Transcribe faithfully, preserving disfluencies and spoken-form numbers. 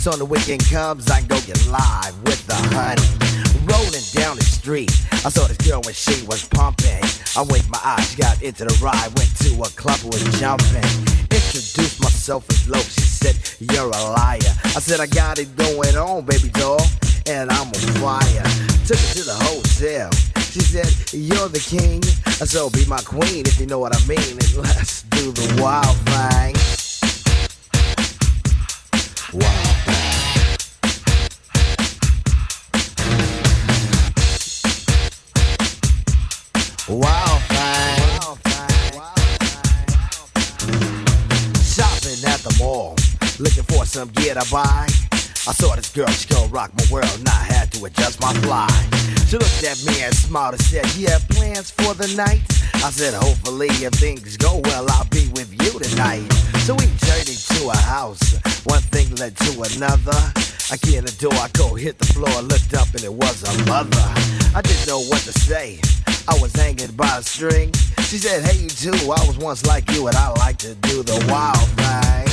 So when the weekend comes, I go get live with the honey. Rolling down the street, I saw this girl when she was pumping. I winked my eyes, she got into the ride, went to a club, was jumping. Introduced myself as low, she said, you're a liar. I said, I got it going on, baby doll, and I'm on fire. Took her to the hotel, she said, you're the king, so be my queen if you know what I mean. And let's do the wild thing. Wild thing. Wild thing. Shopping at the mall, looking for some gear to buy. I saw this girl, she gon' rock my world, and I had to adjust my fly. She looked at me and smiled and said, you have plans for the night? I said, hopefully if things go well, I'll be with you tonight. So we journeyed to a house, one thing led to another. I get in the door, I go hit the floor, looked up and it was a mother. I didn't know what to say, I was hanging by a string. She said, hey you too, I was once like you and I like to do the wild thing.